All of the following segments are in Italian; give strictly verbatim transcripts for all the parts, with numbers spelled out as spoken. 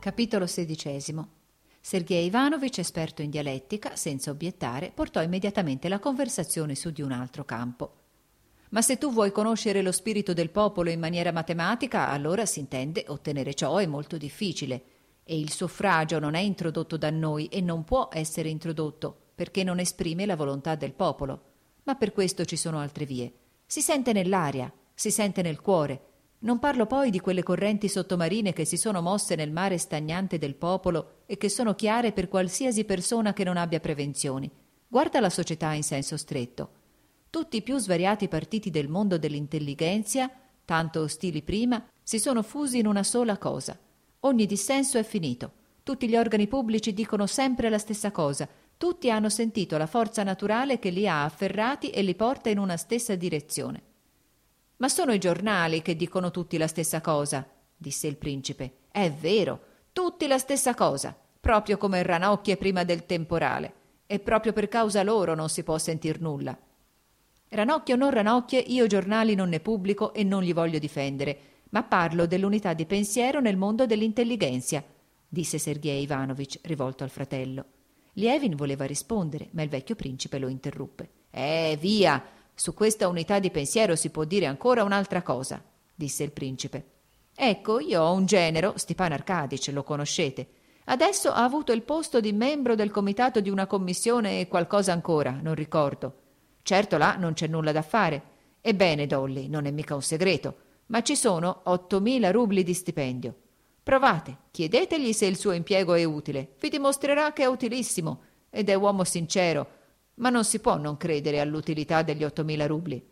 Capitolo sedicesimo. Sergej Ivanovich, esperto in dialettica, senza obiettare, portò immediatamente la conversazione su di un altro campo. Ma se tu vuoi conoscere lo spirito del popolo in maniera matematica, allora si intende ottenere ciò è molto difficile. E il suffragio non è introdotto da noi e non può essere introdotto, perché non esprime la volontà del popolo. Ma per questo ci sono altre vie. Si sente nell'aria, si sente nel cuore. Non parlo poi di quelle correnti sottomarine che si sono mosse nel mare stagnante del popolo e che sono chiare per qualsiasi persona che non abbia prevenzioni. Guarda la società in senso stretto. Tutti i più svariati partiti del mondo dell'intellighenzia, tanto ostili prima, si sono fusi in una sola cosa. Ogni dissenso è finito. Tutti gli organi pubblici dicono sempre la stessa cosa. Tutti hanno sentito la forza naturale che li ha afferrati e li porta in una stessa direzione. Ma sono i giornali che dicono tutti la stessa cosa, disse il principe. È vero, tutti la stessa cosa, proprio come ranocchie prima del temporale. E proprio per causa loro non si può sentir nulla. Ranocchie o non ranocchie, io giornali non ne pubblico e non li voglio difendere, ma parlo dell'unità di pensiero nel mondo dell'intellighenzia, disse Sergej Ivanovich, rivolto al fratello. Lievin voleva rispondere, ma il vecchio principe lo interruppe. Eh, via! Su questa unità di pensiero si può dire ancora un'altra cosa, disse il principe. Ecco, io ho un genero, Stepan Arkadych, lo conoscete. Adesso ha avuto il posto di membro del comitato di una commissione e qualcosa ancora, non ricordo. Certo là non c'è nulla da fare. Ebbene, Dolly, non è mica un segreto, ma ci sono ottomila rubli di stipendio. Provate, chiedetegli se il suo impiego è utile. Vi dimostrerà che è utilissimo ed è uomo sincero, ma non si può non credere all'utilità degli ottomila rubli.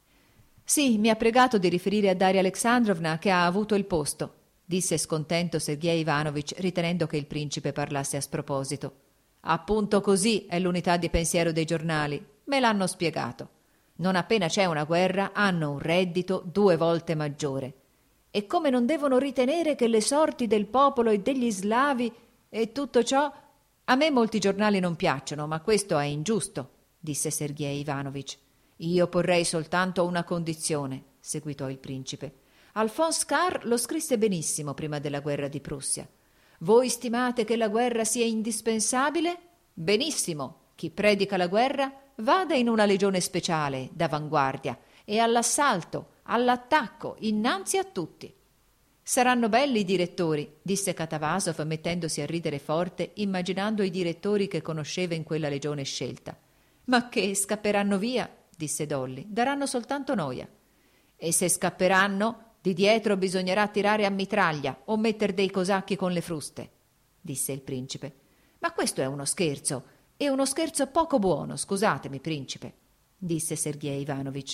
Sì, mi ha pregato di riferire a Daria Alexandrovna che ha avuto il posto, disse scontento Sergej Ivanovich, ritenendo che il principe parlasse a sproposito. Appunto così è l'unità di pensiero dei giornali. Me l'hanno spiegato. Non appena c'è una guerra hanno un reddito due volte maggiore. E come non devono ritenere che le sorti del popolo e degli slavi e tutto ciò... A me molti giornali non piacciono, ma questo è ingiusto, disse Sergej Ivanovich. Io porrei soltanto una condizione, seguitò il principe. Alphonse Karr lo scrisse benissimo prima della guerra di Prussia. Voi stimate che la guerra sia indispensabile? Benissimo. Chi predica la guerra vada in una legione speciale, d'avanguardia, e all'assalto, all'attacco, innanzi a tutti. Saranno belli i direttori, disse Katavasov mettendosi a ridere forte, immaginando i direttori che conosceva in quella legione scelta. Ma che scapperanno via, disse Dolly, daranno soltanto noia. E se scapperanno, di dietro bisognerà tirare a mitraglia o metter dei cosacchi con le fruste, disse il principe. Ma questo è uno scherzo, e uno scherzo poco buono, scusatemi, principe, disse Sergej Ivanovich.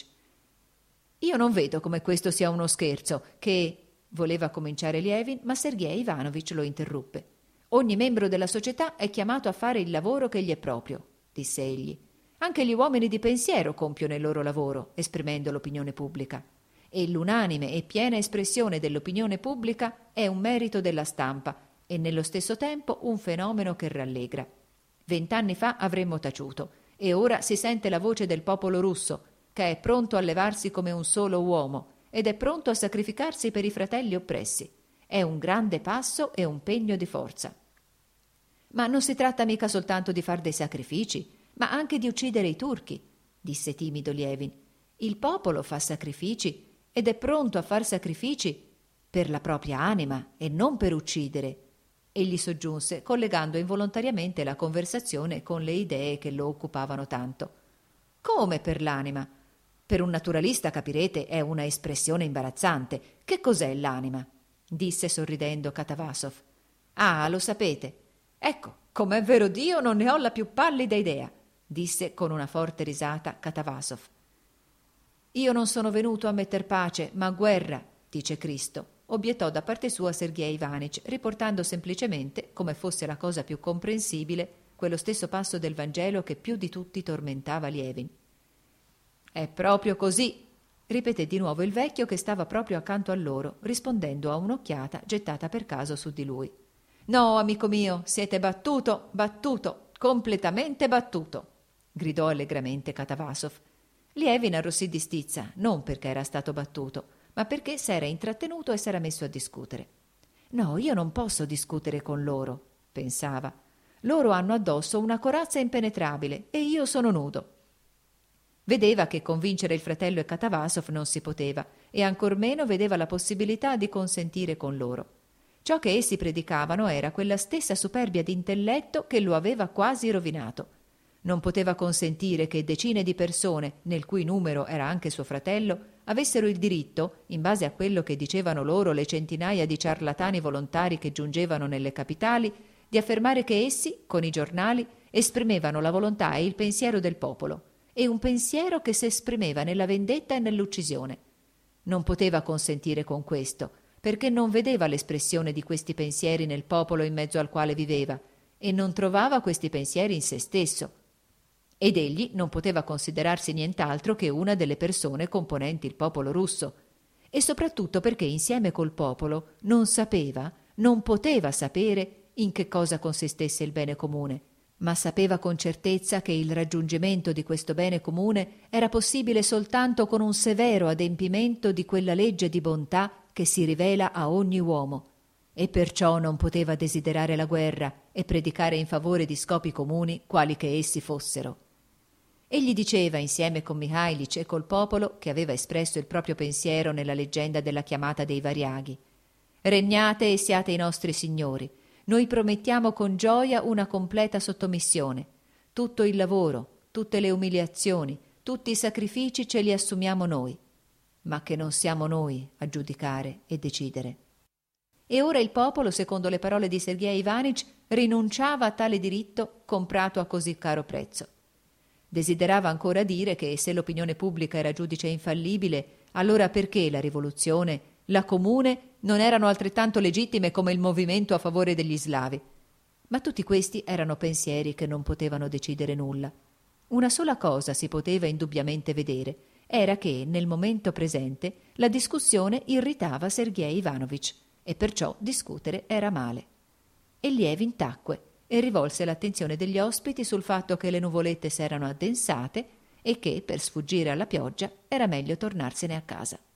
Io non vedo come questo sia uno scherzo, che... Voleva cominciare Lievin, ma Sergej Ivanovich lo interruppe. Ogni membro della società è chiamato a fare il lavoro che gli è proprio, disse egli. Anche gli uomini di pensiero compiono il loro lavoro, esprimendo l'opinione pubblica. E l'unanime e piena espressione dell'opinione pubblica è un merito della stampa e nello stesso tempo un fenomeno che rallegra. Vent'anni fa avremmo taciuto, e ora si sente la voce del popolo russo, che è pronto a levarsi come un solo uomo, ed è pronto a sacrificarsi per i fratelli oppressi. È un grande passo e un pegno di forza. Ma non si tratta mica soltanto di far dei sacrifici, ma anche di uccidere i turchi, disse timido Lievin. Il popolo fa sacrifici ed è pronto a far sacrifici per la propria anima e non per uccidere. Egli soggiunse, collegando involontariamente la conversazione con le idee che lo occupavano tanto. Come per l'anima? Per un naturalista, capirete, è una espressione imbarazzante. Che cos'è l'anima? Disse sorridendo Katavasov. Ah, lo sapete. Ecco, com'è vero Dio, non ne ho la più pallida idea, disse con una forte risata Katavasov. Io non sono venuto a metter pace, ma guerra, dice Cristo, obiettò da parte sua Sergej Ivanovich, riportando semplicemente, come fosse la cosa più comprensibile, quello stesso passo del Vangelo che più di tutti tormentava Lievin. È proprio così, ripeté di nuovo il vecchio che stava proprio accanto a loro, rispondendo a un'occhiata gettata per caso su di lui. No, amico mio, siete battuto, battuto, completamente battuto, gridò allegramente Katavasov. Lievin arrossì di stizza, non perché era stato battuto, ma perché s'era intrattenuto e s'era messo a discutere. No, io non posso discutere con loro, pensava. Loro hanno addosso una corazza impenetrabile e io sono nudo. Vedeva che convincere il fratello e Katavasov non si poteva, e ancor meno vedeva la possibilità di consentire con loro. Ciò che essi predicavano era quella stessa superbia d'intelletto che lo aveva quasi rovinato. Non poteva consentire che decine di persone, nel cui numero era anche suo fratello, avessero il diritto, in base a quello che dicevano loro le centinaia di ciarlatani volontari che giungevano nelle capitali, di affermare che essi, con i giornali, esprimevano la volontà e il pensiero del popolo, e un pensiero che si esprimeva nella vendetta e nell'uccisione. Non poteva consentire con questo, perché non vedeva l'espressione di questi pensieri nel popolo in mezzo al quale viveva, e non trovava questi pensieri in se stesso. Ed egli non poteva considerarsi nient'altro che una delle persone componenti il popolo russo, e soprattutto perché insieme col popolo non sapeva, non poteva sapere in che cosa consistesse il bene comune, ma sapeva con certezza che il raggiungimento di questo bene comune era possibile soltanto con un severo adempimento di quella legge di bontà che si rivela a ogni uomo, e perciò non poteva desiderare la guerra e predicare in favore di scopi comuni quali che essi fossero. Egli diceva, insieme con Mihailic e col popolo, che aveva espresso il proprio pensiero nella leggenda della chiamata dei Variaghi: «Regnate e siate i nostri signori. Noi promettiamo con gioia una completa sottomissione. Tutto il lavoro, tutte le umiliazioni, tutti i sacrifici ce li assumiamo noi. Ma che non siamo noi a giudicare e decidere». E ora il popolo, secondo le parole di Sergej Ivanitch, rinunciava a tale diritto comprato a così caro prezzo. Desiderava ancora dire che se l'opinione pubblica era giudice infallibile, allora perché la rivoluzione, la comune, non erano altrettanto legittime come il movimento a favore degli slavi? Ma tutti questi erano pensieri che non potevano decidere nulla. Una sola cosa si poteva indubbiamente vedere, era che nel momento presente la discussione irritava Sergej Ivanovich e perciò discutere era male. E Lievin tacque e rivolse l'attenzione degli ospiti sul fatto che le nuvolette s'erano addensate e che, per sfuggire alla pioggia, era meglio tornarsene a casa.